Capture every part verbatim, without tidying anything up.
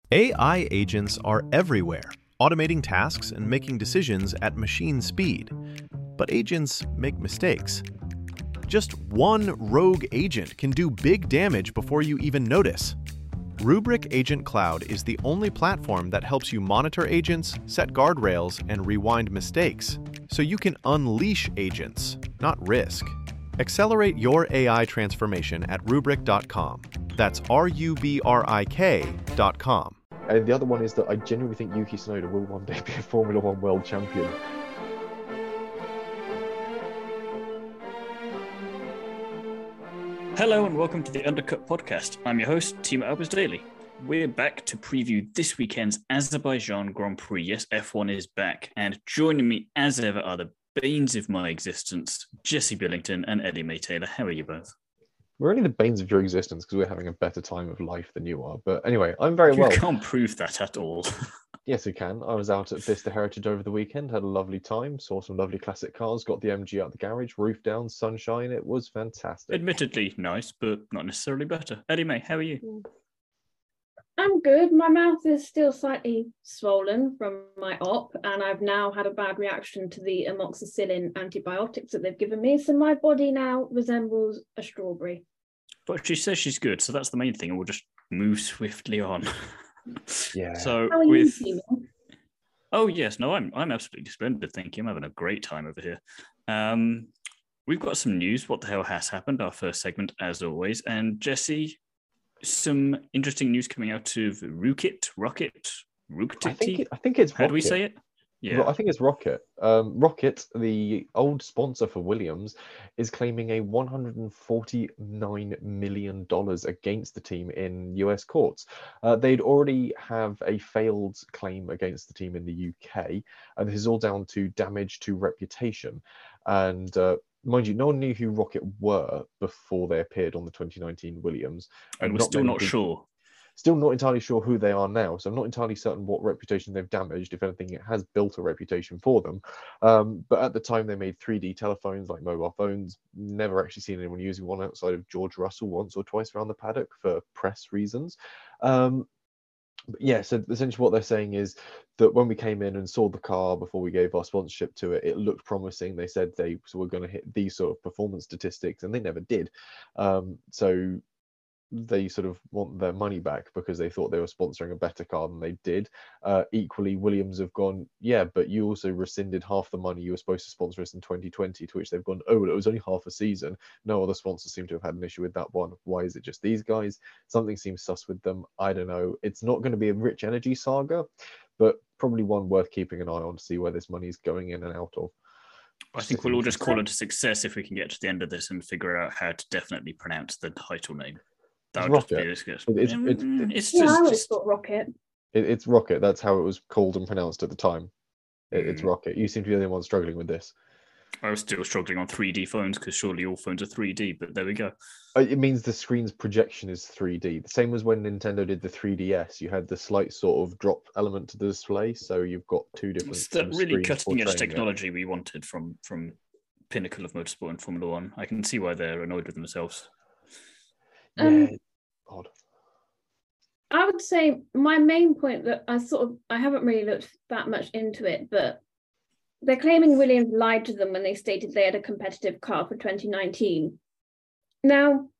A I agents are everywhere, automating tasks and making decisions at machine speed. But agents make mistakes. Just one rogue agent can do big damage before you even notice. Rubrik Agent Cloud is the only platform that helps you monitor agents, set guardrails, and rewind mistakes, so you can unleash agents, not risk. Accelerate your A I transformation at rubrik dot com. That's R U B R I K dot com. And the other one is that I genuinely think Yuki Tsunoda will one day be a Formula One world champion. Hello and welcome to the Undercut Podcast. I'm your host, Timo Albers Daily. We're back to preview this weekend's Azerbaijan Grand Prix. Yes, F one is back. And joining me as ever are the banes of my existence, Jesse Billington and Ellie May Taylor. How are you both? We're only the banes of your existence because we're having a better time of life than you are. But anyway, I'm very you well. You can't prove that at all. Yes, we can. I was out at Bicester Heritage over the weekend, had a lovely time, saw some lovely classic cars, got the M G out the garage, roof down, sunshine. It was fantastic. Admittedly nice, but not necessarily better. Ellie May, how are you? I'm good. My mouth is still slightly swollen from my op, and I've now had a bad reaction to the amoxicillin antibiotics that they've given me, so my body now resembles a strawberry. But she says she's good, so that's the main thing, and we'll just move swiftly on. Yeah. So How are with you, oh yes, no, I'm I'm absolutely splendid. Thank you. I'm having a great time over here. Um, we've got some news. What the hell has happened? Our first segment, as always, and Jesse. Some interesting news coming out of Rocket, Rocket, Rocket. I think, it, I think it's Rocket. How do we say it? Yeah, I think it's Rocket. Um, Rocket, the old sponsor for Williams, is claiming a one hundred forty-nine million dollars against the team in U S courts. Uh, they'd already have a failed claim against the team in the U K, and this is all down to damage to reputation. And uh, mind you, no one knew who Rocket were before they appeared on the twenty nineteen Williams. And we're still not sure. Still not entirely sure who they are now, so I'm not entirely certain what reputation they've damaged. If anything, it has built a reputation for them. Um, but at the time, they made three D telephones, like mobile phones. Never actually seen anyone using one outside of George Russell once or twice around the paddock for press reasons. Um, but yeah, so essentially what they're saying is that when we came in and saw the car before we gave our sponsorship to it, it looked promising. They said they were going to hit these sort of performance statistics, and they never did. Um, so they sort of want their money back because they thought they were sponsoring a better car than they did. Uh, equally, Williams have gone, yeah, but you also rescinded half the money you were supposed to sponsor us in twenty twenty, to which they've gone, oh, well, it was only half a season. No other sponsors seem to have had an issue with that one. Why is it just these guys? Something seems sus with them. I don't know. It's not going to be a rich energy saga, but probably one worth keeping an eye on to see where this money is going in and out of. I think we'll all just call it a success if we can get to the end of this and figure out how to definitely pronounce the title name. It's Rocket. It's, it's, it's, it's yeah, just, I always just... thought Rocket. It, it's Rocket. That's how it was called and pronounced at the time. It, mm. It's Rocket. You seem to be the only one struggling with this. I was still struggling on three D phones because surely all phones are three D, but there we go. It means the screen's projection is three D. The same as when Nintendo did the three D S. You had the slight sort of drop element to the display, so you've got two different. It's that really cutting edge technology it. we wanted from from pinnacle of motorsport and Formula One. I can see why they're annoyed with themselves. Yeah. Um, Odd. I would say my main point that I sort of, I haven't really looked that much into it, but they're claiming Williams lied to them when they stated they had a competitive car for twenty nineteen. Now,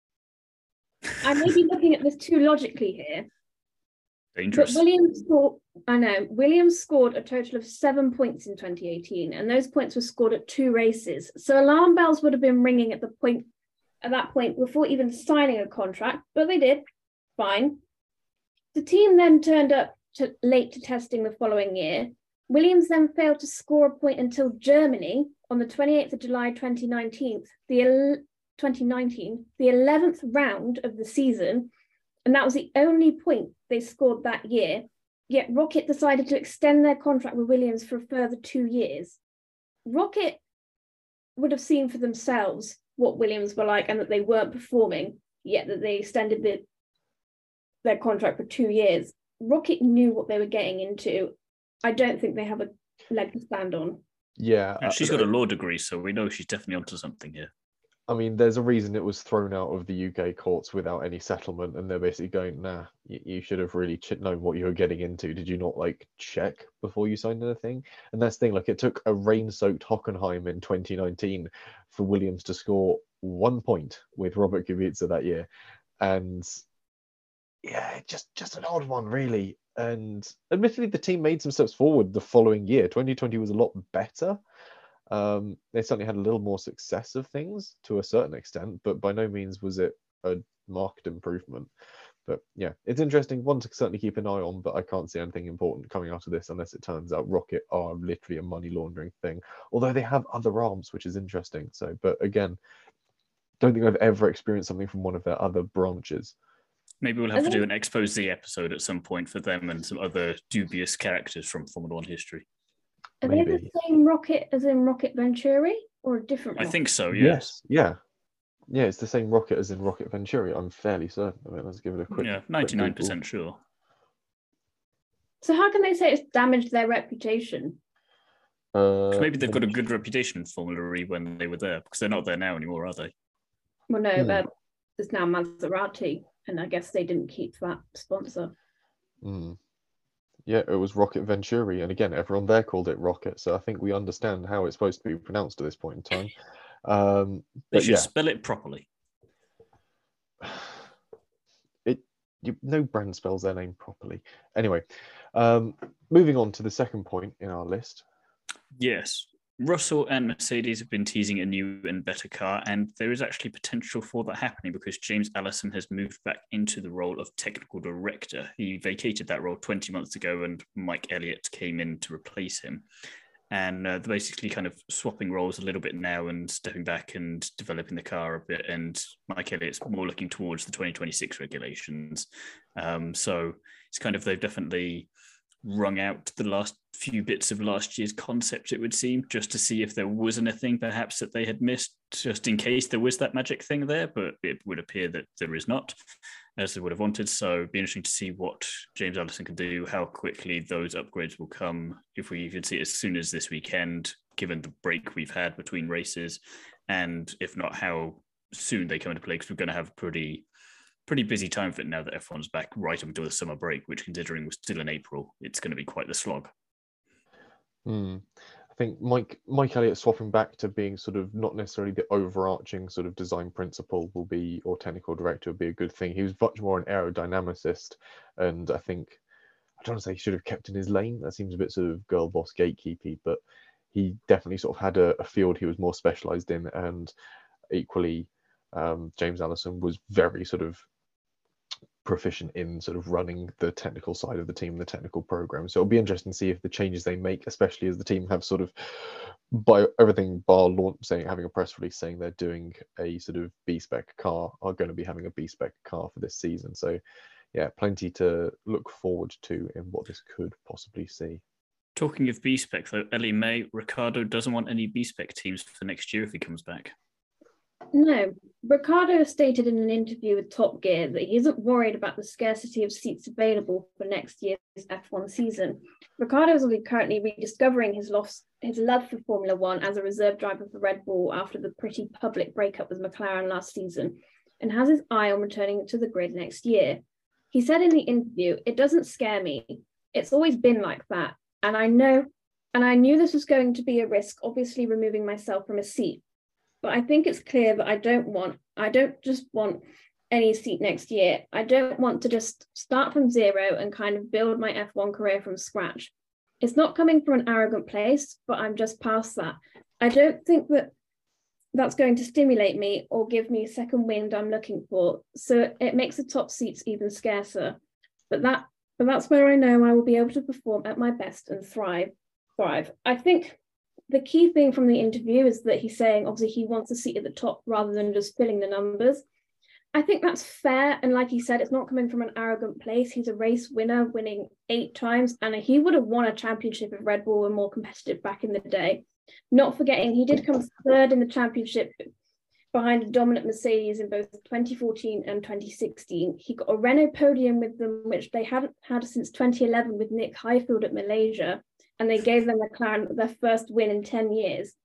I may be looking at this too logically here. Dangerous. But Williams scored, I know, Williams scored a total of seven points in twenty eighteen, and those points were scored at two races. So alarm bells would have been ringing at the point at that point before even signing a contract, but they did. Fine. The team then turned up to, late to testing the following year. Williams then failed to score a point until Germany on the twenty-eighth of July twenty nineteen, the twenty nineteen, the eleventh round of the season, and that was the only point they scored that year. Yet Rocket decided to extend their contract with Williams for a further two years. Rocket would have seen for themselves what Williams were like and that they weren't performing, yet that they extended the, their contract for two years. Rocket knew what they were getting into. I don't think they have a leg to stand on. Yeah. And she's got a law degree, so we know she's definitely onto something here. I mean, there's a reason it was thrown out of the U K courts without any settlement, and they're basically going, nah, you, you should have really ch- known what you were getting into. Did you not, like, check before you signed anything? And that's the thing, like, it took a rain-soaked Hockenheim in twenty nineteen for Williams to score one point with Robert Kubica that year. And, yeah, just, just an odd one, really. And admittedly, the team made some steps forward the following year. twenty twenty was a lot better. Um, they certainly had a little more success of things to a certain extent, but by no means was it a marked improvement. But yeah, it's interesting. One to certainly keep an eye on, but I can't see anything important coming out of this unless it turns out Rocket are literally a money laundering thing. Although they have other arms, which is interesting. So, but again, don't think I've ever experienced something from one of their other branches. Maybe we'll have to do an expose episode at some point for them and some other dubious characters from Formula One history. Are Maybe. they the same Rocket as in Rocket Venturi, or a different I Rocket? think so, yes. Yes. Yeah. Yeah, it's the same Rocket as in Rocket Venturi. I'm fairly certain of it. Let's give it a quick. Yeah, ninety-nine percent sure. So how can they say it's damaged their reputation? Uh, Maybe they've got a good reputation in Formula E when they were there, because they're not there now anymore, are they? Well, no, Hmm. uh, there's now Maserati, and I guess they didn't keep that sponsor. Mm. Yeah, it was Rocket Venturi, and again, everyone there called it Rocket, so I think we understand how it's supposed to be pronounced at this point in time. Um, They but should yeah, spell it properly. it you, no brand spells their name properly. Anyway, um, moving on to the second point in our list. Yes. Russell and Mercedes have been teasing a new and better car, and there is actually potential for that happening because James Allison has moved back into the role of technical director. He vacated that role twenty months ago, and Mike Elliott came in to replace him. And uh, they're basically kind of swapping roles a little bit now and stepping back and developing the car a bit. And Mike Elliott's more looking towards the twenty twenty-six regulations. Um, so it's kind of, they've definitely wrung out the last few bits of last year's concept, it would seem, just to see if there was anything perhaps that they had missed, just in case there was that magic thing there, but it would appear that there is not, as they would have wanted. So it'd be interesting to see what James Allison can do, how quickly those upgrades will come, if we can see it as soon as this weekend, given the break we've had between races, and if not, how soon they come into play, because we're going to have a pretty pretty busy time for it now that F one's back right up until the summer break, which, considering we're still in April, it's going to be quite the slog. Hmm. I think Mike Mike Elliott swapping back to being sort of not necessarily the overarching sort of design principal will be, or technical director would be a good thing. He was much more an aerodynamicist, and I think, I don't want to say he should have kept in his lane. That seems a bit sort of girl boss gatekeepy, but he definitely sort of had a, a field he was more specialised in, and equally, um, James Allison was very sort of proficient in sort of running the technical side of the team, the technical program. So it'll be interesting to see if the changes they make, especially as the team have sort of, by everything bar launch saying, having a press release saying they're doing a sort of B-spec car, are going to be having a B-spec car for this season. So yeah, plenty to look forward to in what this could possibly see. Talking of B-spec though, Ellie May, Ricciardo doesn't want any B-spec teams for next year if he comes back. No, Ricciardo stated in an interview with Top Gear that he isn't worried about the scarcity of seats available for next year's F one season. Ricciardo is currently rediscovering his loss, his love for Formula One as a reserve driver for Red Bull after the pretty public breakup with McLaren last season, and has his eye on returning to the grid next year. He said in the interview, "It doesn't scare me. It's always been like that, and I know, and I knew this was going to be a risk, obviously removing myself from a seat. But I think it's clear that I don't want, I don't just want any seat next year. I don't want to just start from zero and kind of build my F one career from scratch. It's not coming from an arrogant place, but I'm just past that. I don't think that that's going to stimulate me or give me a second wind I'm looking for. So it makes the top seats even scarcer. But that, but that's where I know I will be able to perform at my best and thrive. Thrive. I think the key thing from the interview is that he's saying, obviously, he wants a seat at the top rather than just filling the numbers. I think that's fair. And like he said, it's not coming from an arrogant place. He's a race winner, winning eight times. And he would have won a championship if Red Bull were more competitive back in the day. Not forgetting, he did come third in the championship behind a dominant Mercedes in both twenty fourteen and twenty sixteen. He got a Renault podium with them, which they hadn't had since twenty eleven with Nick Heidfeld at Malaysia. And they gave them McLaren their first win in ten years.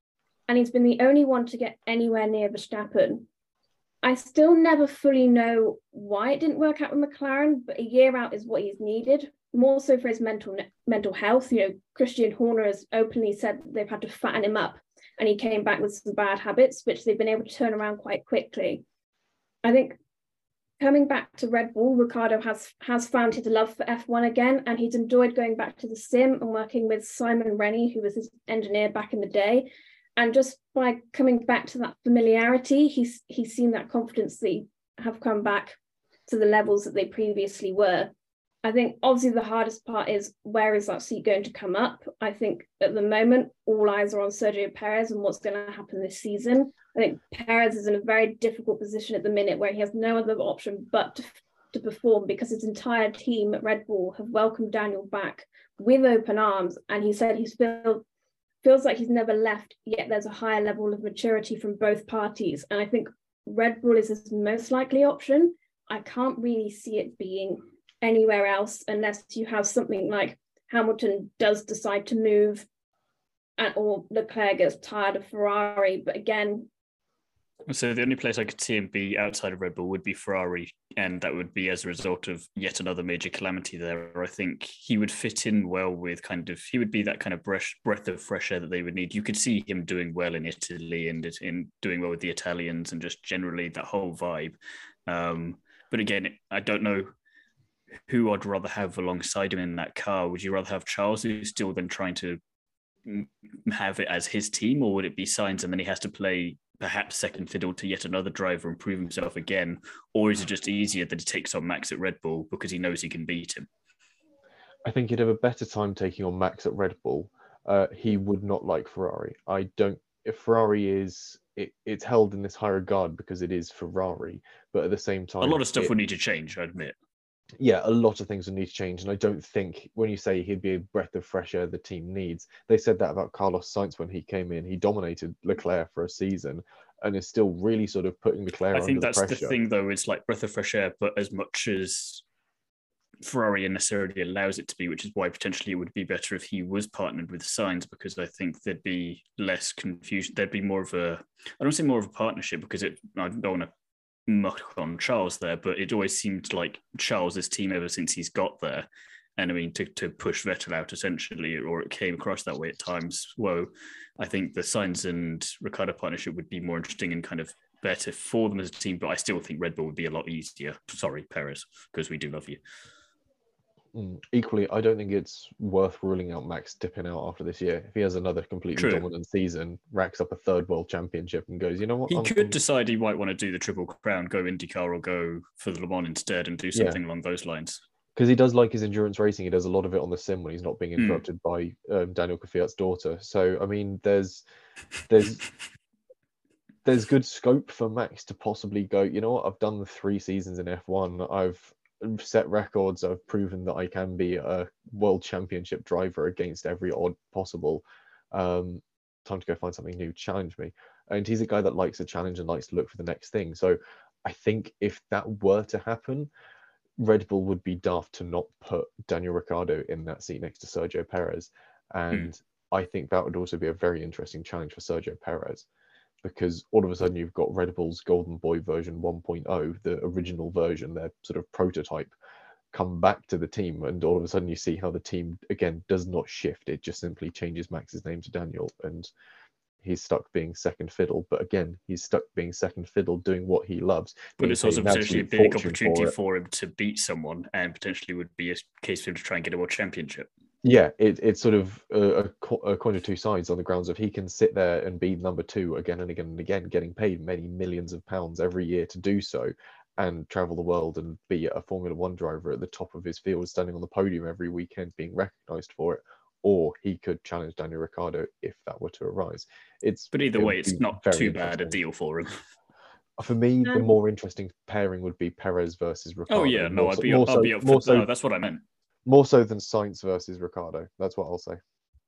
and he's been the only one to get anywhere near Verstappen. I still never fully know why it didn't work out with McLaren, but a year out is what he's needed, more so for his mental mental health. You know, Christian Horner has openly said that they've had to fatten him up, and he came back with some bad habits, which they've been able to turn around quite quickly. I think coming back to Red Bull, Ricciardo has has found his love for F one again, and he's enjoyed going back to the sim and working with Simon Rennie, who was his engineer back in the day. And just by coming back to that familiarity, he's he's seen that confidence that he have come back to the levels that they previously were. I think obviously the hardest part is, where is that seat going to come up? I think at the moment, all eyes are on Sergio Perez and what's going to happen this season. I think Perez is in a very difficult position at the minute, where he has no other option but to, to perform, because his entire team at Red Bull have welcomed Daniel back with open arms. And he said he's feel, feels like he's never left, yet there's a higher level of maturity from both parties. And I think Red Bull is his most likely option. I can't really see it being anywhere else, unless you have something like Hamilton does decide to move, and, or Leclerc gets tired of Ferrari. But again, so the only place I could see him be outside of Red Bull would be Ferrari, and that would be as a result of yet another major calamity there. I think he would fit in well with kind of, he would be that kind of breath, breath of fresh air that they would need. You could see him doing well in Italy and in doing well with the Italians and just generally that whole vibe. Um, but again, I don't know who I'd rather have alongside him in that car. Would you rather have Charles, who's still then trying to have it as his team, or would it be Sainz and then he has to play perhaps second fiddle to yet another driver and prove himself again? Or is it just easier that he takes on Max at Red Bull because he knows he can beat him? I think he'd have a better time taking on Max at Red Bull. Uh, he would not like Ferrari. I don't, if Ferrari is, it, it's held in this high regard because it is Ferrari, but at the same time, a lot of stuff it, would need to change, I admit. Yeah, a lot of things would need to change. And I don't think when you say he'd be a breath of fresh air the team needs, they said that about Carlos Sainz when he came in. He dominated Leclerc for a season and is still really sort of putting Leclerc under the pressure. I think that's the thing, though. It's like breath of fresh air, but as much as Ferrari necessarily allows it to be, which is why potentially it would be better if he was partnered with Sainz, because I think there'd be less confusion. There'd be more of a, I don't say more of a partnership, because it, I don't want to muck on Charles there, but it always seemed like Charles's team ever since he's got there. And I mean, to, to push Vettel out essentially, or it came across that way at times. Well, I think the Sainz and Ricciardo partnership would be more interesting and kind of better for them as a team, but I still think Red Bull would be a lot easier. Sorry, Perez, because we do love you. Mm, equally, I don't think it's worth ruling out Max dipping out after this year. If he has another completely True. dominant season, racks up a third world championship and goes, you know what? He I'm, could I'm... decide he might want to do the Triple Crown, go IndyCar or go for the Le Mans instead and do something yeah. along those lines. Because he does like his endurance racing. He does a lot of it on the sim when he's not being interrupted mm. by um, Daniel Kvyat's daughter. So, I mean, there's there's there's good scope for Max to possibly go, you know what, I've done the three seasons in F one. I've set records. I've proven that I can be a world championship driver against every odd possible. Um, time to go find something new, challenge me. And he's a guy that likes a challenge and likes to look for the next thing. So I think if that were to happen, Red Bull would be daft to not put Daniel Ricciardo in that seat next to Sergio Perez. And mm. I think that would also be a very interesting challenge for Sergio Perez, because all of a sudden you've got Red Bull's Golden Boy version one point oh, the original version, their sort of prototype, come back to the team. And all of a sudden you see how the team, again, does not shift. It just simply changes Max's name to Daniel. And he's stuck being second fiddle, but again, he's stuck being second fiddle, doing what he loves. But it's also potentially a big opportunity for, for him to beat someone, and potentially would be a case for him to try and get a world championship. Yeah, it, it's sort of a, a coin of two sides on the grounds of he can sit there and be number two again and again and again, getting paid many millions of pounds every year to do so, and travel the world and be a Formula One driver at the top of his field, standing on the podium every weekend, being recognised for it. Or he could challenge Daniel Ricciardo if that were to arise. It's but either it way, it's not too bad a deal for him. For me, um, the more interesting pairing would be Perez versus Ricciardo. Oh yeah, no, more I'd be, so, I'd be up for more so, no, that's what I meant. More so than Sainz versus Ricciardo. That's what I'll say.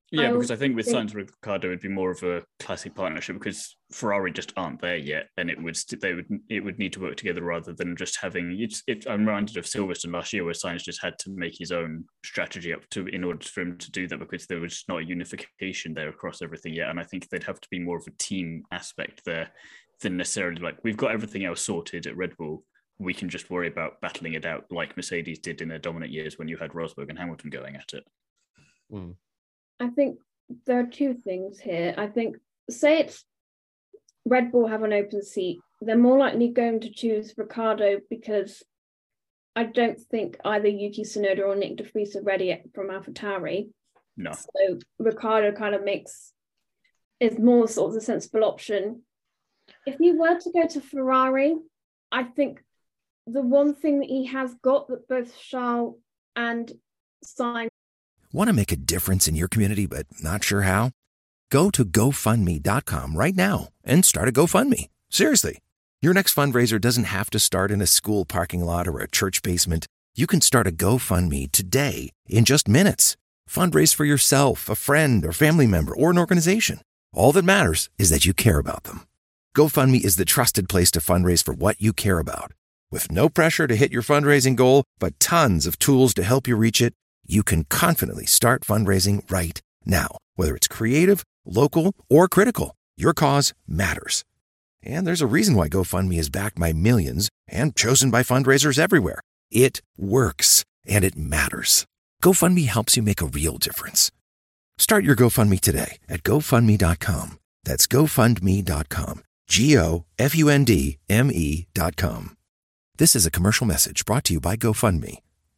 Yeah, I because also I think with think- Sainz and Ricardo, it'd be more of a classic partnership because Ferrari just aren't there yet, and it would st- they would it would need to work together rather than just having. It's, it, I'm reminded of Silverstone last year where Sainz just had to make his own strategy up to in order for him to do that because there was not a unification there across everything yet, and I think they'd have to be more of a team aspect there than necessarily like we've got everything else sorted at Red Bull. We can just worry about battling it out like Mercedes did in their dominant years when you had Rosberg and Hamilton going at it. Mm. I think there are two things here. I think, say it's Red Bull have an open seat, they're more likely going to choose Ricardo because I don't think either Yuki Tsunoda or Nick De Vries are ready from AlphaTauri. No. So Ricardo kind of makes is more sort of the sensible option. If you were to go to Ferrari, I think the one thing that he has got that both Charles and Sainz. Want to make a difference in your community but not sure how? Go to GoFundMe dot com right now and start a GoFundMe. Seriously. Your next fundraiser doesn't have to start in a school parking lot or a church basement. You can start a GoFundMe today in just minutes. Fundraise for yourself, a friend, or family member, or an organization. All that matters is that you care about them. GoFundMe is the trusted place to fundraise for what you care about. With no pressure to hit your fundraising goal, but tons of tools to help you reach it, you can confidently start fundraising right now. Whether it's creative, local, or critical, your cause matters. And there's a reason why GoFundMe is backed by millions and chosen by fundraisers everywhere. It works, and it matters. GoFundMe helps you make a real difference. Start your GoFundMe today at GoFundMe dot com. That's GoFundMe dot com. G O F U N D M E dot com. This is a commercial message brought to you by GoFundMe.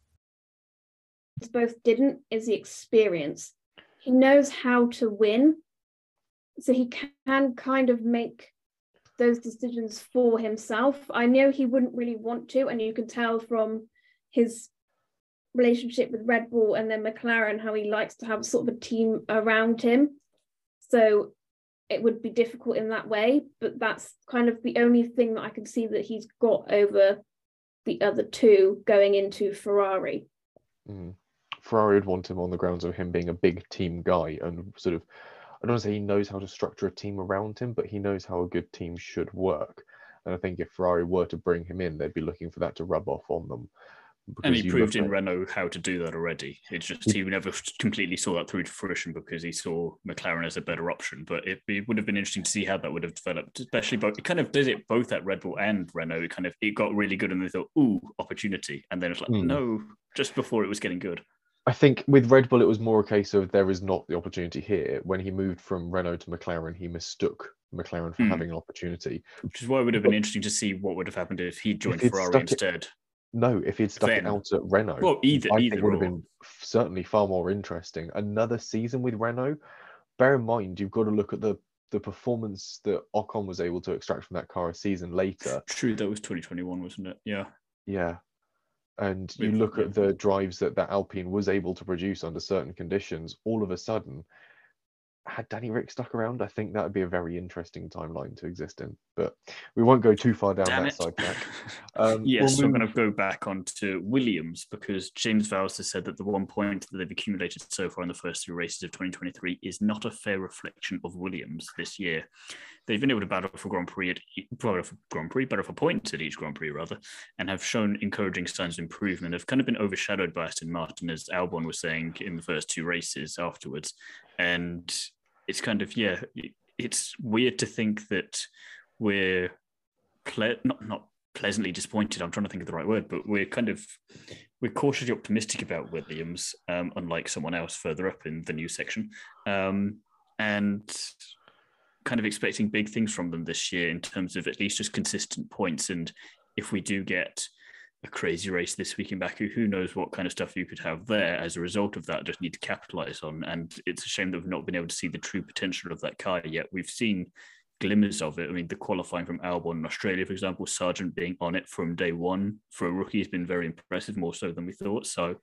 Both didn't is the experience. He knows how to win, so he can kind of make those decisions for himself. I know he wouldn't really want to, and you can tell from his relationship with Red Bull and then McLaren how he likes to have sort of a team around him. So it would be difficult in that way, but that's kind of the only thing that I can see that he's got over the other two going into Ferrari. Mm. Ferrari would want him on the grounds of him being a big team guy and sort of, I don't want to say he knows how to structure a team around him, but he knows how a good team should work. And I think if Ferrari were to bring him in, they'd be looking for that to rub off on them. And he proved in at... Renault how to do that already. It's just he never completely saw that through to fruition because he saw McLaren as a better option. But it, it would have been interesting to see how that would have developed, especially both. It kind of did it both at Red Bull and Renault. It kind of it got really good, and they thought, "Ooh, opportunity," and then it's like, mm. "No," just before it was getting good. I think with Red Bull, it was more a case of there is not the opportunity here. When he moved from Renault to McLaren, he mistook McLaren for mm. having an opportunity. Which is why it would have been but, interesting to see what would have happened if he joined Ferrari instead. It, no, if he'd stuck then, it out at Renault, well, either, I either think it would or. have been certainly far more interesting. Another season with Renault. Bear in mind, you've got to look at the the performance that Ocon was able to extract from that car a season later. True, that was twenty twenty-one, wasn't it? Yeah. Yeah. And With, you look yeah. at the drives that, that Alpine was able to produce under certain conditions, all of a sudden, had Danny Rick stuck around, I think that would be a very interesting timeline to exist in. But we won't go too far down Damn that it. side track. Um, yes, we'll we're move... going to go back onto Williams because James Vowles has said that the one point that they've accumulated so far in the first three races of twenty twenty-three is not a fair reflection of Williams this year. They've been able to battle for Grand Prix, at, battle for Grand Prix, battle for points at each Grand Prix rather, and have shown encouraging signs of improvement. Have kind of been overshadowed by Aston Martin, as Albon was saying in the first two races afterwards, and it's kind of yeah, it's weird to think that we're ple- not not pleasantly disappointed. I'm trying to think of the right word, but we're kind of we're cautiously optimistic about Williams, um, unlike someone else further up in the news section, um, and kind of expecting big things from them this year in terms of at least just consistent points. And if we do get a crazy race this week in Baku, who knows what kind of stuff you could have there as a result of that, just need to capitalize on. And it's a shame that we've not been able to see the true potential of that car yet. We've seen glimmers of it. I mean, the qualifying from Albon in Australia, for example, Sargent being on it from day one for a rookie has been very impressive, more so than we thought. So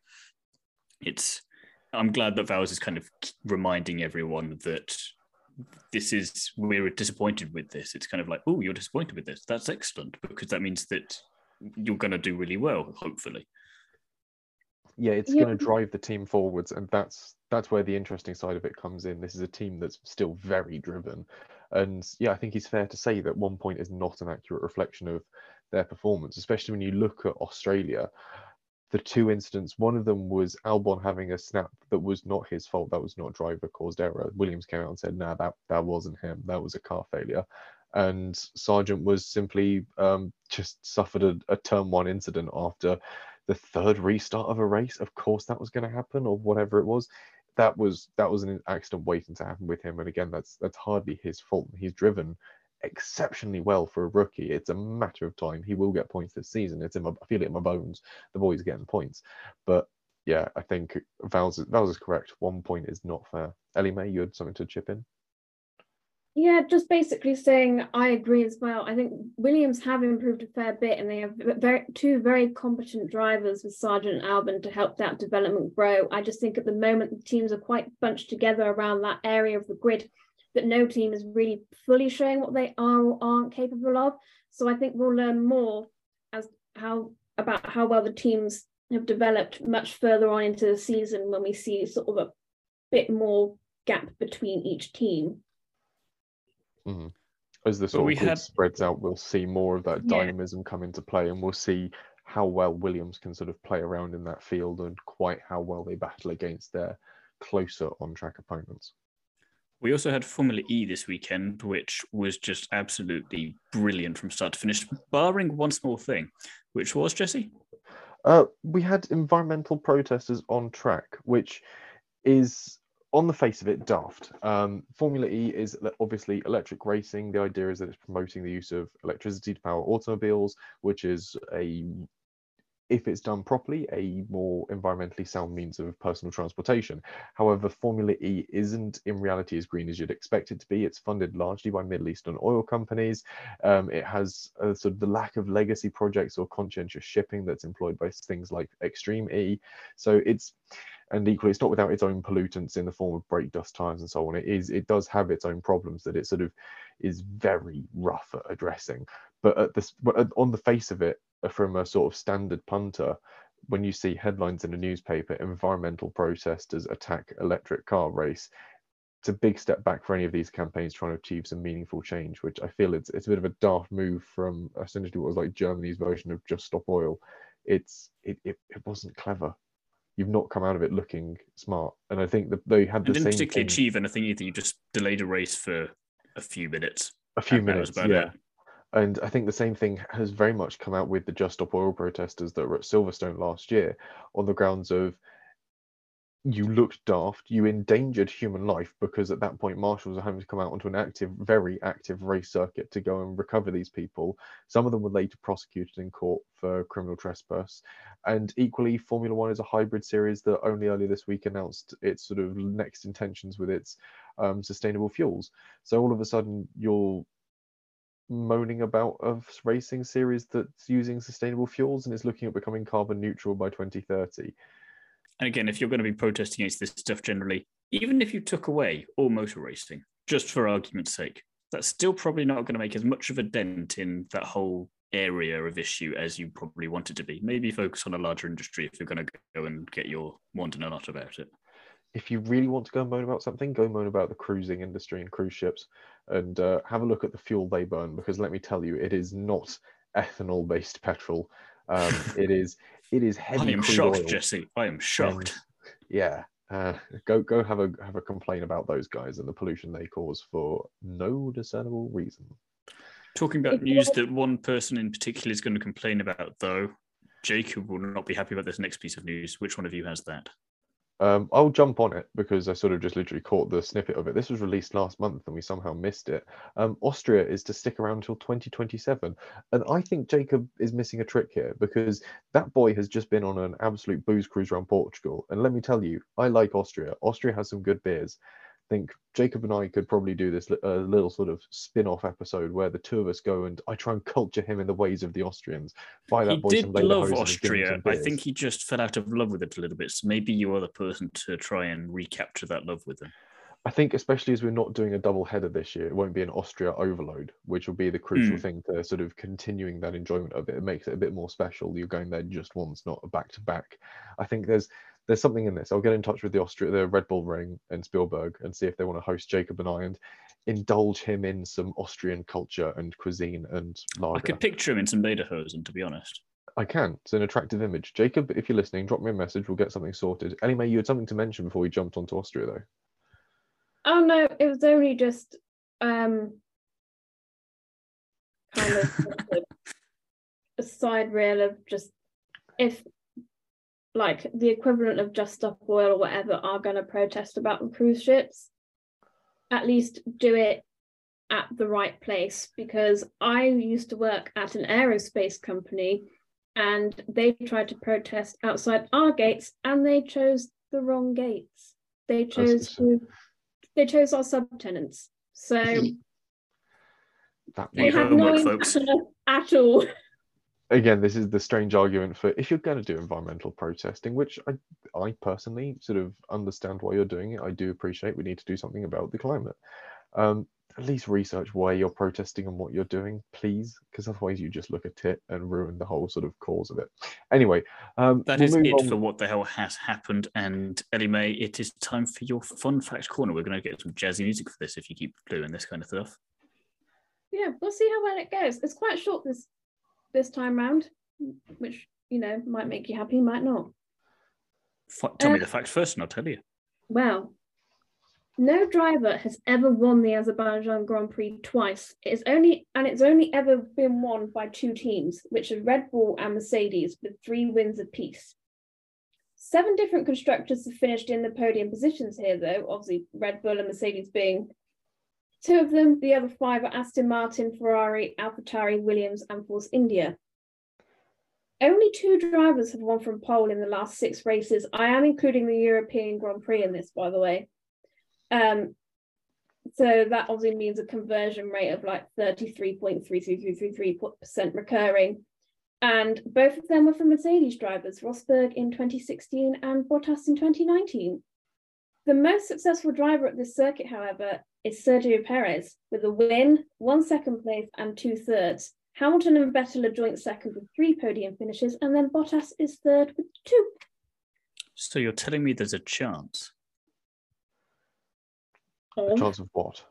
it's, I'm glad that Vowles is kind of reminding everyone that this is, we're disappointed with this. It's kind of like, oh, you're disappointed with this. That's excellent, because that means that you're going to do really well, hopefully. Yeah, it's Yeah. going to drive the team forwards, and that's that's where the interesting side of it comes in. This is a team that's still very driven, and yeah, I think it's fair to say that one point is not an accurate reflection of their performance, especially when you look at Australia. The two incidents, one of them was Albon having a snap that was not his fault. That was not driver caused error. Williams came out and said, "Nah, that that wasn't him. That was a car failure." And Sargent was simply um, just suffered a, a turn one incident after the third restart of a race. Of course, that was going to happen, or whatever it was. That was that was an accident waiting to happen with him. And again, that's that's hardly his fault. He's driven exceptionally well for a rookie. It's a matter of time. He will get points this season. It's in my, I feel it in my bones. The boy's getting points. But yeah, I think Vals is, Vals is correct. One point is not fair. Ellie May, you had something to chip in? Yeah, just basically saying I agree as well. I think Williams have improved a fair bit, and they have very, two very competent drivers with Sargent and Albon to help that development grow. I just think at the moment the teams are quite bunched together around that area of the grid that no team is really fully showing what they are or aren't capable of. So I think we'll learn more as how about how well the teams have developed much further on into the season when we see sort of a bit more gap between each team. Mm-hmm. As the sort Well, of we grid had- spreads out, we'll see more of that Yeah. dynamism come into play, and we'll see how well Williams can sort of play around in that field and quite how well they battle against their closer on-track opponents. We also had Formula E this weekend, which was just absolutely brilliant from start to finish, barring one small thing, which was, Jesse? Uh, we had environmental protesters on track, which is, on the face of it, daft. Um, Formula E is le- obviously electric racing. The idea is that it's promoting the use of electricity to power automobiles, which is a, if it's done properly, a more environmentally sound means of personal transportation. However, Formula E isn't in reality as green as you'd expect it to be. It's funded largely by Middle Eastern oil companies. Um, it has a, sort of the lack of legacy projects or conscientious shipping that's employed by things like Extreme E. So it's, and equally, it's not without its own pollutants in the form of brake dust tires and so on. It is, it does have its own problems that it sort of is very rough at addressing. But at this, but on the face of it, from a sort of standard punter, when you see headlines in a newspaper, environmental protesters attack electric car race, it's a big step back for any of these campaigns trying to achieve some meaningful change, which I feel it's it's a bit of a daft move from essentially what was like Germany's version of Just Stop Oil. It's it it, it wasn't clever. You've not come out of it looking smart, and I think that they had the And didn't same particularly thing, achieve anything either. You just delayed a race for a few minutes. a few and that was minutes, about yeah. it. And I think the same thing has very much come out with the Just Stop Oil protesters that were at Silverstone last year, on the grounds of you looked daft, you endangered human life, because at that point marshals are having to come out onto an active, very active race circuit to go and recover these people. Some of them were later prosecuted in court for criminal trespass. And equally, Formula One is a hybrid series that only earlier this week announced its sort of next intentions with its um, sustainable fuels. So all of a sudden you're moaning about a racing series that's using sustainable fuels and is looking at becoming carbon neutral by twenty thirty. And again, if you're going to be protesting against this stuff generally, even if you took away all motor racing, just for argument's sake, that's still probably not going to make as much of a dent in that whole area of issue as you probably want it to be. Maybe focus on a larger industry if you're going to go and get your want and a lot about it. If you really want to go and moan about something, go moan about the cruising industry and cruise ships, and uh, have a look at the fuel they burn, because let me tell you, it is not ethanol-based petrol. Um, it is it is heavy I am crude shocked, oil. Jesse. I am shocked. And, yeah, uh, go go have a have a complain about those guys and the pollution they cause for no discernible reason. Talking about If news you're- that one person in particular is going to complain about, though, Jacob will not be happy about this next piece of news. Which one of you has that? Um, I'll jump on it because I sort of just literally caught the snippet of it. This was released last month and we somehow missed it. Um, Austria is to stick around until twenty twenty-seven. And I think Jacob is missing a trick here, because that boy has just been on an absolute booze cruise around Portugal. And let me tell you, I like Austria. Austria has some good beers. I think Jacob and I could probably do this uh, little sort of spin-off episode where the two of us go and I try and culture him in the ways of the Austrians. Buy that He boy did some love lederhosen and give him Austria. some I beers. think he just fell out of love with it a little bit. So maybe you are the person to try and recapture that love with him. I think especially as we're not doing a double header this year, it won't be an Austria overload, which will be the crucial Mm. thing to sort of continuing that enjoyment of it. It makes it a bit more special. You're going there just once, not a back to back. I think there's there's something in this. I'll get in touch with the Austria, the Red Bull Ring and Spielberg, and see if they want to host Jacob and I and indulge him in some Austrian culture and cuisine and lager. I could picture him in some lederhosen, to be honest. I can. It's an attractive image. Jacob, if you're listening, drop me a message. We'll get something sorted. Ellie Mae, you had something to mention before we jumped onto Austria, though. Oh no, it was only just um kind of a, a side reel of just if like the equivalent of Just Stop Oil or whatever are going to protest about the cruise ships, at least do it at the right place, because I used to work at an aerospace company and they tried to protest outside our gates and they chose the wrong gates. They chose to They chose our subtenants, so That they Do have your no homework, impact folks. on us at all. Again, this is the strange argument for if you're going to do environmental protesting, which I, I personally sort of understand why you're doing it. I do appreciate we need to do something about the climate. Um, at least research why you're protesting and what you're doing, please, because otherwise you just look at it and ruin the whole sort of cause of it. Anyway, um, That we'll is move it on. for What the Hell Has Happened. And Ellie Mae, it is time for your fun fact corner. We're going to get some jazzy music for this if you keep doing this kind of stuff. Yeah, we'll see how well it goes. It's quite short this this time round, which, you know, might make you happy, might not. F- tell me Uh, the facts first and I'll tell you. Well, no driver has ever won the Azerbaijan Grand Prix twice. It is only and it's only ever been won by two teams, which are Red Bull and Mercedes, with three wins apiece. Seven different constructors have finished in the podium positions here, though. Obviously, Red Bull and Mercedes being two of them. The other five are Aston Martin, Ferrari, AlphaTauri, Williams, and Force India. Only two drivers have won from pole in the last six races. I am including the European Grand Prix in this, by the way. Um, so that obviously means a conversion rate of like thirty-three point three three three three three percent recurring. And both of them were from Mercedes drivers, Rosberg in twenty sixteen and Bottas in twenty nineteen. The most successful driver at this circuit, however, is Sergio Perez, with a win, one second place, and two thirds. Hamilton and Vettel are joint second with three podium finishes, and then Bottas is third with two. So you're telling me there's a chance? A chance of what?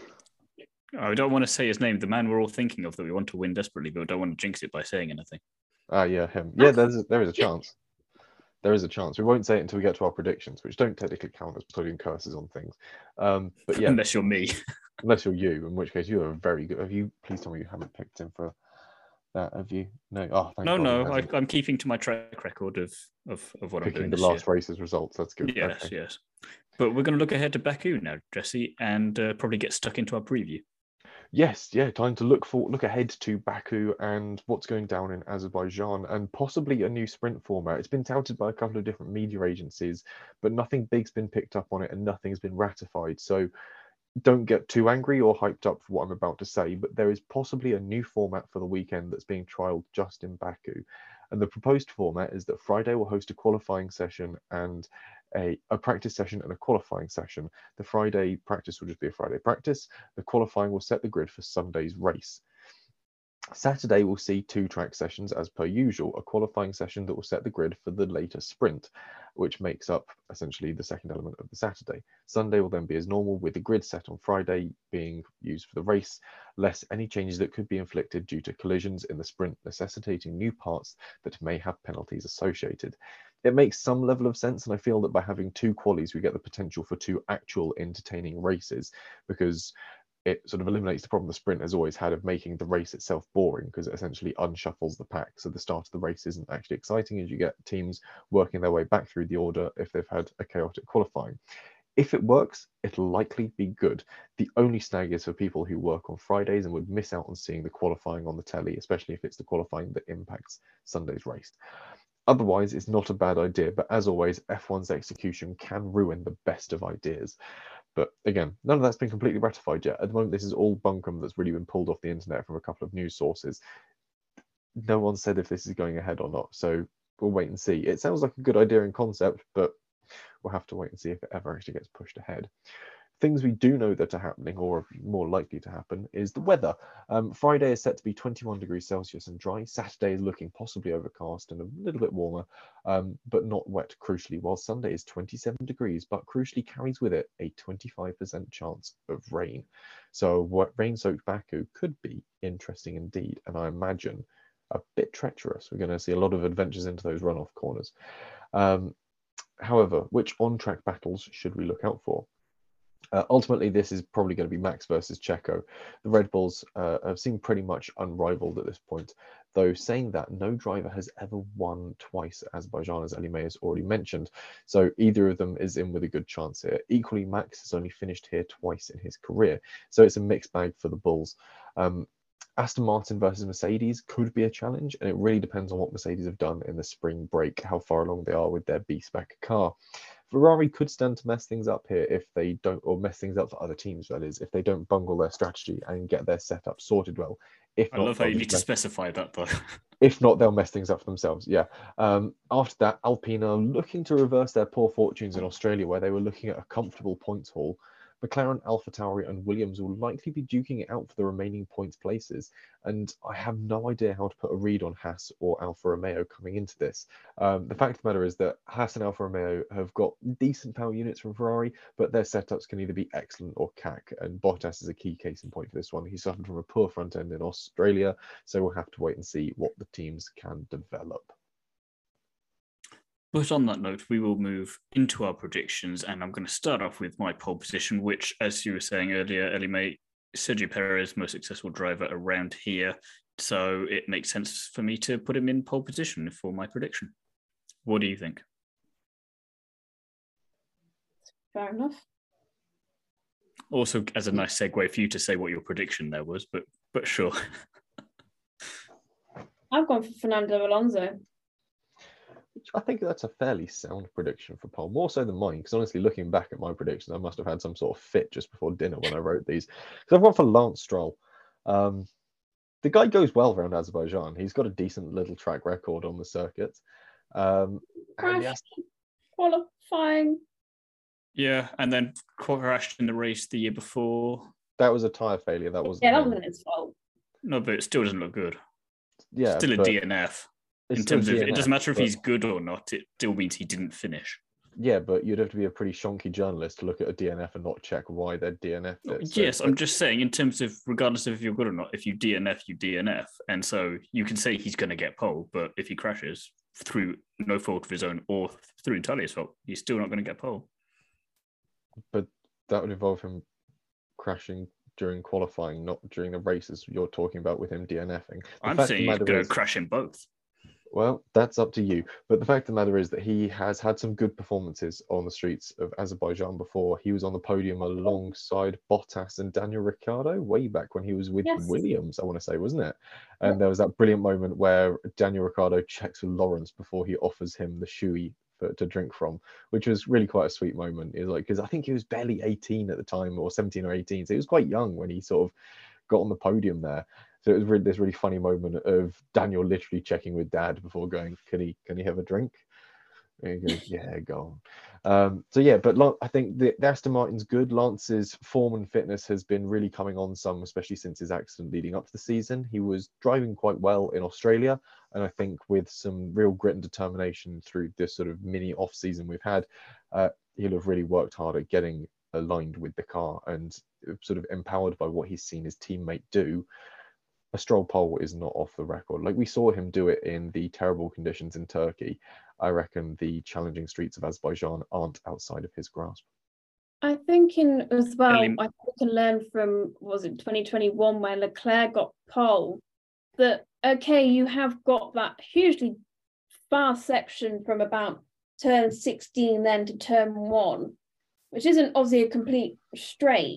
I don't want to say his name, the man we're all thinking of that we want to win desperately, but we don't want to jinx it by saying anything. Ah, yeah, him. Yeah, there's a, there is a chance. There is a chance. We won't say it until we get to our predictions, which don't technically count as putting curses on things. Um, but yeah, Unless you're me. unless you're you, in which case you are very good. Have you? Please tell me you haven't picked him for that. Have you? No. Oh, thank No, God he no, I, hasn't. I'm keeping to my track record of of, of what I'm Picking doing the this last year. race's results. That's good. Yes, Okay. yes. But we're going to look ahead to Baku now, Jesse, and uh, probably get stuck into our preview. Yes, yeah, time to look for look ahead to Baku and what's going down in Azerbaijan and possibly a new sprint format. It's been touted by a couple of different media agencies, but nothing big's been picked up on it and nothing's been ratified. So don't get too angry or hyped up for what I'm about to say, but there is possibly a new format for the weekend that's being trialed just in Baku. And the proposed format is that Friday will host a qualifying session and a, a practice session and a qualifying session. The Friday practice will just be a Friday practice. The qualifying will set the grid for Sunday's race. Saturday will see two track sessions as per usual, a qualifying session that will set the grid for the later sprint, which makes up essentially the second element of the Saturday. Sunday will then be as normal, with the grid set on Friday being used for the race, less any changes that could be inflicted due to collisions in the sprint necessitating new parts that may have penalties associated. It makes some level of sense, and I feel that by having two qualies we get the potential for two actual entertaining races, because it sort of eliminates the problem the sprint has always had of making the race itself boring, because it essentially unshuffles the pack. So the start of the race isn't actually exciting as you get teams working their way back through the order if they've had a chaotic qualifying. If it works, it'll likely be good. The only snag is for people who work on Fridays and would miss out on seeing the qualifying on the telly, especially if it's the qualifying that impacts Sunday's race. Otherwise, it's not a bad idea, but as always, F one's execution can ruin the best of ideas. But again, none of that's been completely ratified yet. At the moment, this is all bunkum that's really been pulled off the internet from a couple of news sources. No one said if this is going ahead or not, so we'll wait and see. It sounds like a good idea in concept, but we'll have to wait and see if it ever actually gets pushed ahead. things we do know that are happening, or are more likely to happen, is the weather. Um, Friday is set to be twenty-one degrees Celsius and dry. Saturday is looking possibly overcast and a little bit warmer, um, but not wet, crucially, while Sunday is twenty-seven degrees, but crucially carries with it a twenty-five percent chance of rain. So what rain-soaked Baku could be interesting indeed, and I imagine a bit treacherous. We're going to see a lot of adventures into those runoff corners. Um, however, which on-track battles should we look out for? Uh, ultimately, this is probably going to be Max versus Checo. The Red Bulls uh, have seemed pretty much unrivaled at this point, though saying that, no driver has ever won twice at Azerbaijan, as Ellie May has already mentioned. So either of them is in with a good chance here. Equally, Max has only finished here twice in his career, so it's a mixed bag for the Bulls. Um, Aston Martin versus Mercedes could be a challenge, and it really depends on what Mercedes have done in the spring break, how far along they are with their B-spec car. Ferrari could stand to mess things up here if they don't, or mess things up for other teams, that is, if they don't bungle their strategy and get their setup sorted well. If I not, love how you they'll need to mess- specify that, though. If not, they'll mess things up for themselves. Yeah. Um, after that, Alpine are looking to reverse their poor fortunes in Australia, where they were looking at a comfortable points haul. McLaren, AlphaTauri, and Williams will likely be duking it out for the remaining points places, and I have no idea how to put a read on Haas or Alfa Romeo coming into this. Um, the fact of the matter is that Haas and Alfa Romeo have got decent power units from Ferrari, but their setups can either be excellent or cack, and Bottas is a key case in point for this one. He suffered from a poor front end in Australia, so we'll have to wait and see what the teams can develop. But on that note, we will move into our predictions, and I'm going to start off with my pole position, which, as you were saying earlier, Ellie May, Sergio Perez, most successful driver around here. So it makes sense for me to put him in pole position for my prediction. What do you think? Fair enough. Also, as a nice segue for you to say what your prediction there was, but but sure. I've gone for Fernando Alonso. I think that's a fairly sound prediction for pole, more so than mine, because honestly, looking back at my predictions, I must have had some sort of fit just before dinner when I wrote these. Because I've gone for Lance Stroll. Um, the guy goes well around Azerbaijan. He's got a decent little track record on the circuit. Um, and Crashed, qualifying. Yeah, and then crashed in the race the year before. that was a tyre failure. That wasn't Yeah, that him. wasn't his fault. No, but it still doesn't look good. Yeah, Still a but D N F. it's In still terms of, it D N F, doesn't matter if but- he's good or not, it still means he didn't finish. Yeah, but you'd have to be a pretty shonky journalist to look at a D N F and not check why they're D N F. It. So, Yes, I'm just saying, in terms of, regardless of if you're good or not, if you D N F, you D N F. And so you can say he's going to get pole, but if he crashes through no fault of his own or through entirely his fault, he's still not going to get pole. But that would involve him crashing during qualifying, not during the races you're talking about with him DNFing. The I'm fact of saying the he's matter going is- to crash in both. Well, that's up to you. But the fact of the matter is that he has had some good performances on the streets of Azerbaijan before. He was on the podium alongside Bottas and Daniel Ricciardo way back when he was with Yes. Williams, I want to say, wasn't it? And there was that brilliant moment where Daniel Ricciardo checks with Lawrence before he offers him the shoey for, to drink from, which was really quite a sweet moment. It was like, because I think he was barely eighteen at the time, or seventeen or eighteen. So he was quite young when he sort of got on the podium there. So it was really this really funny moment of Daniel literally checking with Dad before going, "Can he can he have a drink?" And he goes, "Yeah, go on." Um, so yeah, but Lan- I think the, the Aston Martin's good. Lance's form and fitness has been really coming on some, especially since his accident leading up to the season. He was driving quite well in Australia, and I think with some real grit and determination through this sort of mini off season we've had, uh, he'll have really worked hard at getting aligned with the car and sort of empowered by what he's seen his teammate do. A Stroll pole is not off the record. Like we saw him do it in the terrible conditions in Turkey. I reckon the challenging streets of Azerbaijan aren't outside of his grasp. I think in as well, Ellie- I think we can learn from, what was it twenty twenty-one where Leclerc got pole, that, okay, you have got that hugely fast section from about turn sixteen then to turn one, which isn't obviously a complete straight,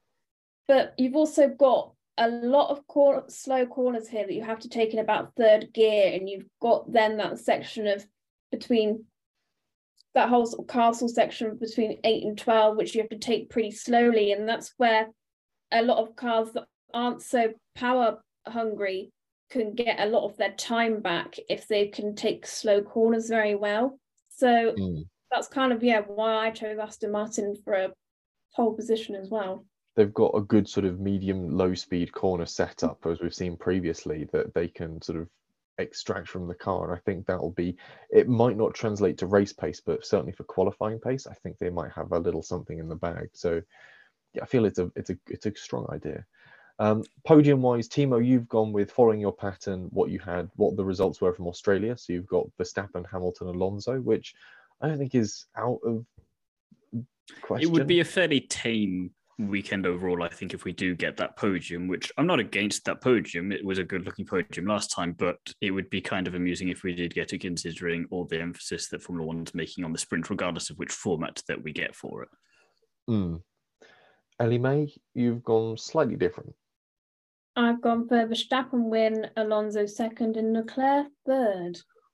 but you've also got a lot of cor- slow corners here that you have to take in about third gear, and you've got then that section of between that whole sort of castle section between eight and twelve, which you have to take pretty slowly, and that's where a lot of cars that aren't so power hungry can get a lot of their time back if they can take slow corners very well. So Mm. that's kind of yeah why I chose Aston Martin for a pole position as well. They've got a good sort of medium low speed corner setup, as we've seen previously, that they can sort of extract from the car. And I think that'll be, it might not translate to race pace, but certainly for qualifying pace, I think they might have a little something in the bag. So yeah, I feel it's a it's a it's a strong idea. Um, podium wise, Timo, you've gone with following your pattern, what you had, what the results were from Australia. So you've got Verstappen, Hamilton, Alonso, which I don't think is out of question. It would be a fairly tame weekend overall, I think, if we do get that podium, which I'm not against that podium. It was a good looking podium last time, but it would be kind of amusing if we did get it, considering all the emphasis that Formula One's making on the sprint, regardless of which format that we get for it. Mm. Ellie May, you've gone slightly different. I've gone for Verstappen win, Alonso second, and Leclerc third.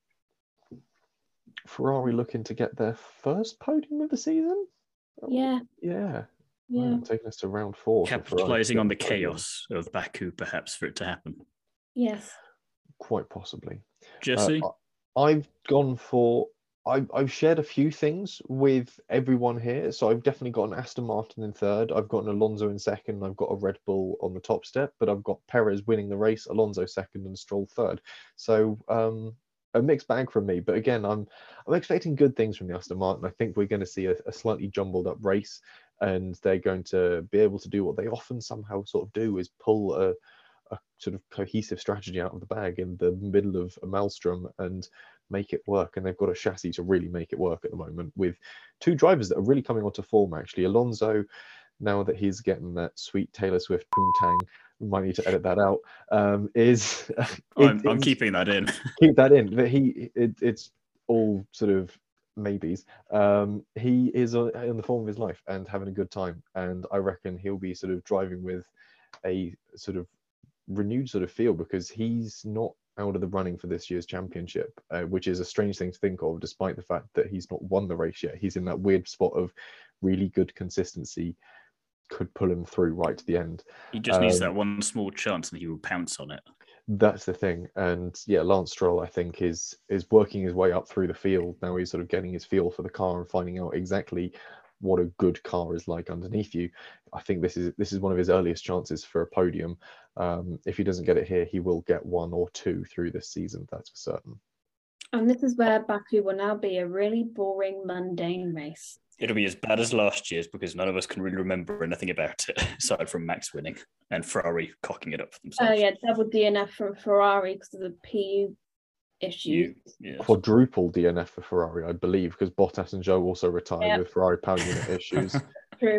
Ferrari looking to get their first podium of the season? Yeah. Yeah. Yeah. Wow, taking us to round four. Capitalising on the chaos of Baku, perhaps, for it to happen. Yes. Quite possibly. Jesse? Uh, I've gone for... I've, I've shared a few things with everyone here. So I've definitely got an Aston Martin in third. I've got an Alonso in second. I've got a Red Bull on the top step. But I've got Perez winning the race, Alonso second, and Stroll third. So... um a mixed bag from me, but again, I'm I'm expecting good things from the Aston Martin. I think we're going to see a, a slightly jumbled up race, and they're going to be able to do what they often somehow sort of do, is pull a, a sort of cohesive strategy out of the bag in the middle of a maelstrom and make it work. And they've got a chassis to really make it work at the moment, with two drivers that are really coming onto form. Actually, Alonso, now that he's getting that sweet Taylor Swift poontang, we might need to edit that out. Um, is oh, I'm, I'm keeping that in. Keep that in. That he, it, it's all sort of maybes. Um, he is in the form of his life and having a good time, and I reckon he'll be sort of driving with a sort of renewed sort of feel, because he's not out of the running for this year's championship, uh, which is a strange thing to think of, despite the fact that he's not won the race yet. He's in that weird spot of really good consistency. Could pull him through right to the end. He just needs um, that one small chance and he will pounce on it. That's the thing. And yeah, Lance Stroll, I think, is is working his way up through the field. Now he's sort of getting his feel for the car and finding out exactly what a good car is like underneath you. I think this is this is one of his earliest chances for a podium. Um, if he doesn't get it here, he will get one or two through this season, that's for certain. And this is where Baku will now be a really boring, mundane race. It'll be as bad as last year's, because none of us can really remember anything about it, aside from Max winning and Ferrari cocking it up for themselves. Oh, yeah, double D N F from Ferrari because of the P U issue. Yes. Quadruple D N F for Ferrari, I believe, because Bottas and Zhou also retired Yep. with Ferrari power unit issues. True.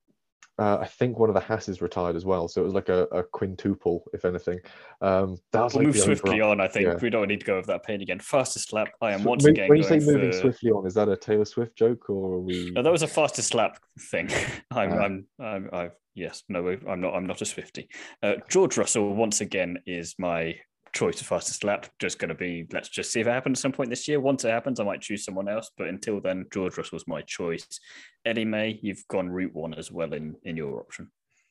Uh, I think one of the Hasses retired as well, so it was like a, a quintuple, if anything. Um, that was We'll like move the swiftly overall- on, I think. yeah. We don't need to go over that pain again. Fastest lap, I am So once when, again when you going say moving for... swiftly on, is that a Taylor Swift joke, or are we? No, that was a fastest lap thing. I'm, Ah. I'm, I'm, I've, yes, no, I'm not. I'm not a Swiftie. Uh, George Russell once again is my choice of fastest lap. Just going to be. Let's just see if it happens at some point this year. Once it happens, I might choose someone else. But until then, George Russell's my choice. Eddie May, you've gone route one as well in in your option.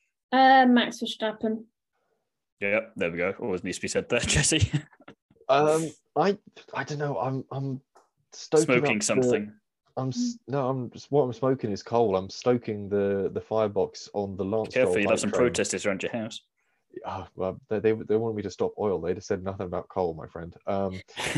Uh, Max Verstappen. Yeah, there we go. Always needs to be said there, Jesse. Um, I I don't know. I'm I'm stoking Smoking up the- something. I'm s- no. I'm just, what I'm smoking is coal. I'm stoking the the firebox on the Lance Careful, Stroll you'll hype have some train. protesters around your house. Oh, well, they, they they wanted me to stop oil. They just said nothing about coal, my friend. Um,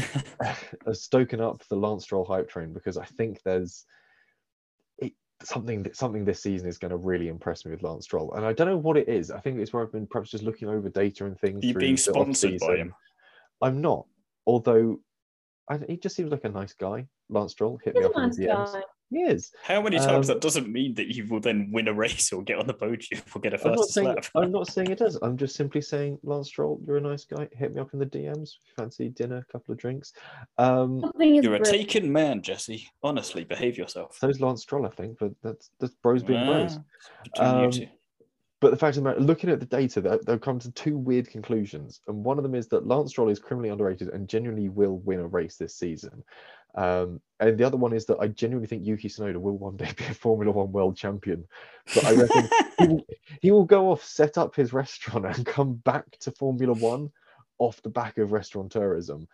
stoking up the Lance Stroll hype train, because I think there's it, something something this season is going to really impress me with Lance Stroll, and I don't know what it is. I think it's where I've been perhaps just looking over data and things. Are you through being the sponsored by off-season. him? I'm not, although I, he just seems like a nice guy. Lance Stroll, hit me He's up a in nice the D Ms. guy. He is. How many times Um, that doesn't mean that you will then win a race or get on the podium or get a I'm not fastest saying lap? I'm not saying it does. I'm just simply saying, Lance Stroll, you're a nice guy. Hit me up in the D Ms. Fancy dinner, a couple of drinks. Um, Something is You're a brilliant. taken man, Jesse. Honestly, behave yourself. so's Lance Stroll, I think, but that's that's bros being bros. Ah, between Um, you two. But the fact of the matter, looking at the data, they- they've come to two weird conclusions. And one of them is that Lance Stroll is criminally underrated and genuinely will win a race this season. Um, and the other one is that I genuinely think Yuki Tsunoda will one day be a Formula One world champion. But I reckon he, will, he will go off, set up his restaurant, and come back to Formula One off the back of restaurateurism.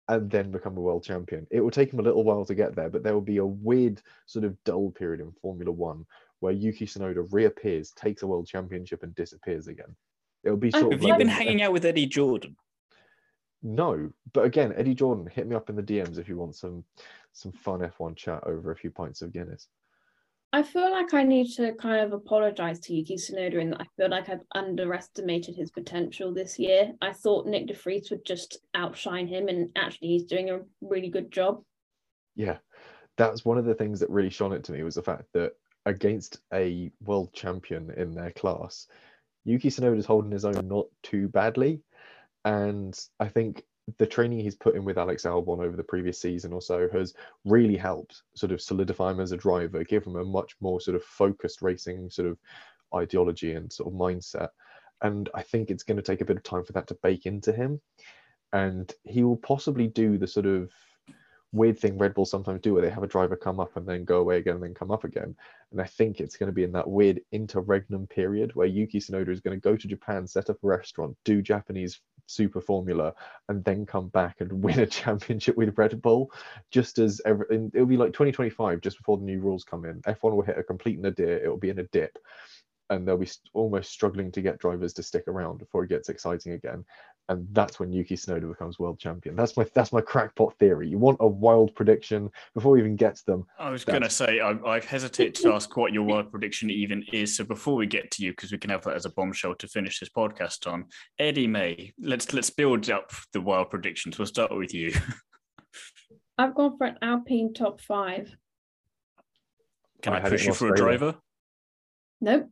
and then become a world champion. It will take him a little while to get there, but there will be a weird sort of dull period in Formula One where Yuki Tsunoda reappears, takes a world championship, and disappears again. It'll be sort Have of you like been an- hanging out with Eddie Jordan? No, but again, Eddie Jordan, hit me up in the D Ms if you want some some fun F one chat over a few pints of Guinness. I feel like I need to kind of apologise to Yuki Tsunoda in that I feel like I've underestimated his potential this year. I thought Nick de Vries would just outshine him, and actually he's doing a really good job. Yeah, that's one of the things that really shone it to me, was the fact that against a world champion in their class, Yuki Tsunoda is holding his own not too badly. And I think the training he's put in with Alex Albon over the previous season or so has really helped sort of solidify him as a driver, give him a much more sort of focused racing sort of ideology and sort of mindset. And I think it's going to take a bit of time for that to bake into him. And he will possibly do the sort of weird thing Red Bull sometimes do, where they have a driver come up and then go away again and then come up again. And I think it's going to be in that weird interregnum period where Yuki Tsunoda is going to go to Japan, set up a restaurant, do Japanese super formula, and then come back and win a championship with Red Bull. Just as every, it'll be like twenty twenty-five, just before the new rules come in. F one will hit a complete nadir. It'll be in a dip, and they'll be almost struggling to get drivers to stick around before it gets exciting again. And that's when Yuki Tsunoda becomes world champion. That's my that's my crackpot theory. You want a wild prediction before we even get to them. I was going to say, I, I hesitate to ask what your wild prediction even is. So before we get to you, because we can have that as a bombshell to finish this podcast on, Eddie May, let's let's build up the wild predictions. We'll start with you. I've gone for an Alpine top five. Can I, I had push it in you for a Australia. driver? Nope.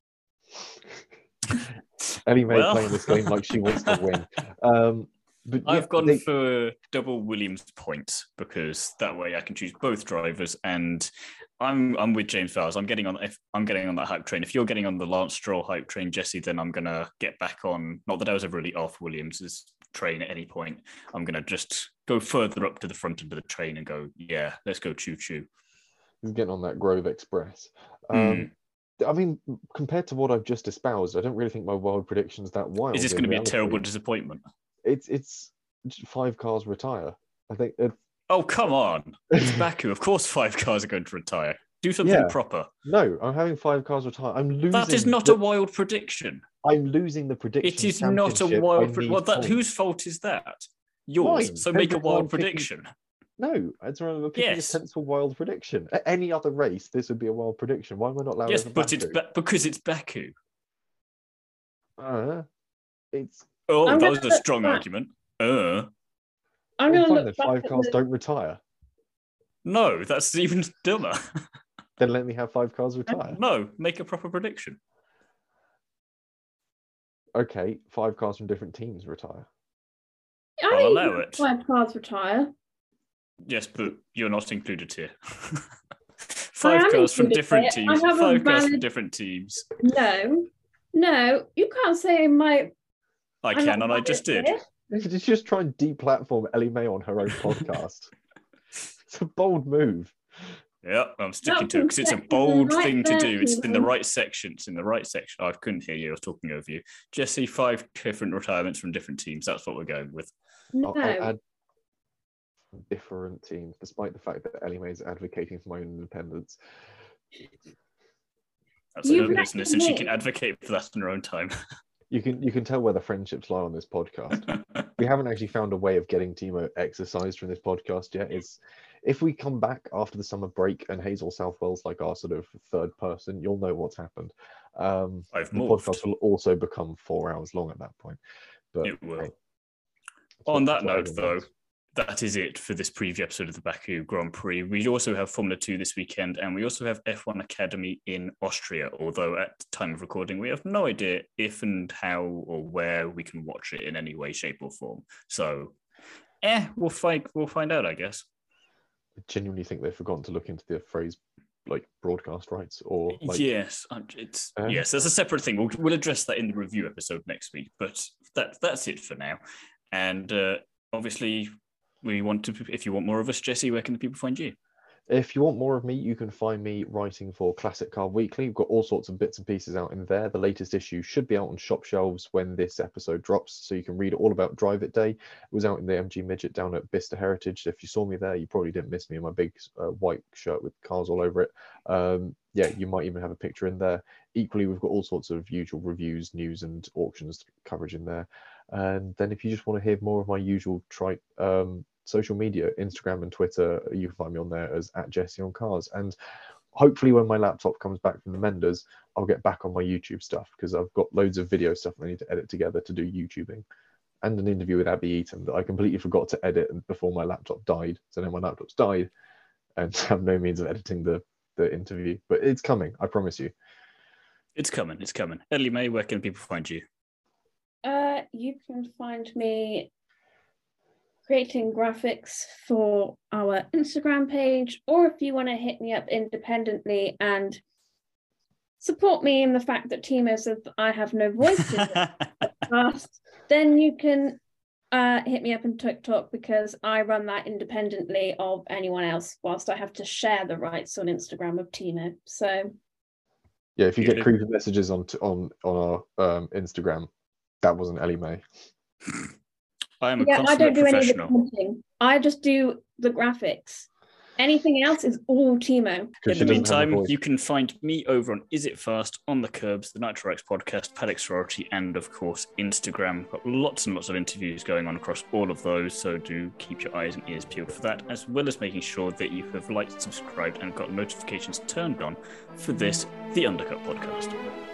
Ellie May Well. playing this game like she wants to win. Um, but yeah, I've gone they- for double Williams points because that way I can choose both drivers, and I'm I'm with James Vowles. I'm getting on if I'm getting on that hype train. If you're getting on the Lance Stroll hype train, Jesse, then I'm gonna get back on. Not that I was ever really off Williams's train at any point. I'm gonna just go further up to the front end of the train and go, yeah, let's go choo choo. He's getting on that Grove Express. Um, Mm. I mean, compared to what I've just espoused, I don't really think my wild prediction's that wild. Is this in going to be a reality. terrible disappointment? It's it's five cars retire. I think it's Oh, come on. It's Baku. Of course five cars are going to retire. Do something Yeah. proper. no. I'm having five cars retire. I'm losing. That is not the, a wild prediction. I'm losing the prediction. It is not a championship wild by prediction. me Well, that, points. whose fault is that? Yours. Mine. So make a Everyone wild picking- prediction. No, it's I'm picking Yes. a sensible wild prediction. At any other race, this would be a wild prediction. Why am I not allowed? Yes, over but it's Baku? ba- because it's Baku. Uh, it's Oh, I'm that was gonna a strong look back. argument. Uh, I'm well, going to fine, look then back five at cars the- don't retire. no, that's even dumber. Then let me have five cars retire. No, make a proper prediction. Okay, five cars from different teams retire. I I'll think allow it. five cars retire. Yes, but you're not included here. I Five am cars from included different here. I teams. have a Five cars from valid- different teams. No, no, you can't say my. I I'm can, not and I just valid did. here. Did you just try and deplatform Ellie May on her own podcast? It's a bold move. Yeah, I'm sticking Not to it because it's a consecutive, bold right thing to there, do. It's in the Stephen. right section. It's in the right section. I couldn't hear you. I was talking over you. Jesse, five different retirements from different teams. That's what we're going with. No, I'll, I'll add different teams, despite the fact that Ellie May is advocating for my own independence. That's You her reckon business, and she me? can advocate for that in her own time. You can you can tell where the friendships lie on this podcast. We haven't actually found a way of getting Timo exercised from this podcast yet. It's if we come back after the summer break and Hazel Southwell's like our sort of third person, you'll know what's happened. Um, I've the morphed. podcast will also become four hours long at that point. But It will. hey, that's On what- that that's what note, everyone though, wants. that is it for this preview episode of the Baku Grand Prix. We also have Formula two this weekend, and we also have F one Academy in Austria, although at the time of recording, we have no idea if and how or where we can watch it in any way, shape, or form. So, eh, we'll find, we'll find out, I guess. I genuinely think they've forgotten to look into the phrase like broadcast rights or like yes, um, it's Uh, yes. That's a separate thing. We'll, we'll address that in the review episode next week. But that that's it for now. And uh, obviously, we want to. If you want more of us, Jesse, where can the people find you? If you want more of me, you can find me writing for Classic Car Weekly. We've got all sorts of bits and pieces out in there. The latest issue should be out on shop shelves when this episode drops, so you can read all about Drive It Day. It was out in the M G Midget down at Bicester Heritage. If you saw me there, you probably didn't miss me in my big uh, white shirt with cars all over it. Um, yeah, you might even have a picture in there. Equally, we've got all sorts of usual reviews, news, and auctions coverage in there. And then if you just want to hear more of my usual trite um, social media, Instagram and Twitter, you can find me on there as at Jesse on Cars. And hopefully when my laptop comes back from the menders, I'll get back on my YouTube stuff, because I've got loads of video stuff I need to edit together to do YouTubing, and an interview with Abby Eaton that I completely forgot to edit before my laptop died. So now my laptop's died and I have no means of editing the, the interview, but it's coming, I promise you. It's coming, it's coming. Ellie May, where can people find you? Uh, you can find me creating graphics for our Instagram page, or if you want to hit me up independently and support me in the fact that Timo says that I have no voice in the past, then you can uh, hit me up in TikTok, because I run that independently of anyone else, whilst I have to share the rights on Instagram with Timo. So yeah, if you get creepy messages on on on our um, Instagram, that wasn't Ellie May. I am a yeah, I don't do any of the professional. commenting. I just do the graphics. Anything else is all Timo. In the meantime, you can find me over on Is It Fast, On the Curbs, the Nitro X podcast, Paddock Sorority, and of course Instagram. Got lots and lots of interviews going on across all of those, so do keep your eyes and ears peeled for that, as well as making sure that you have liked, subscribed, and got notifications turned on for this, the Undercut podcast.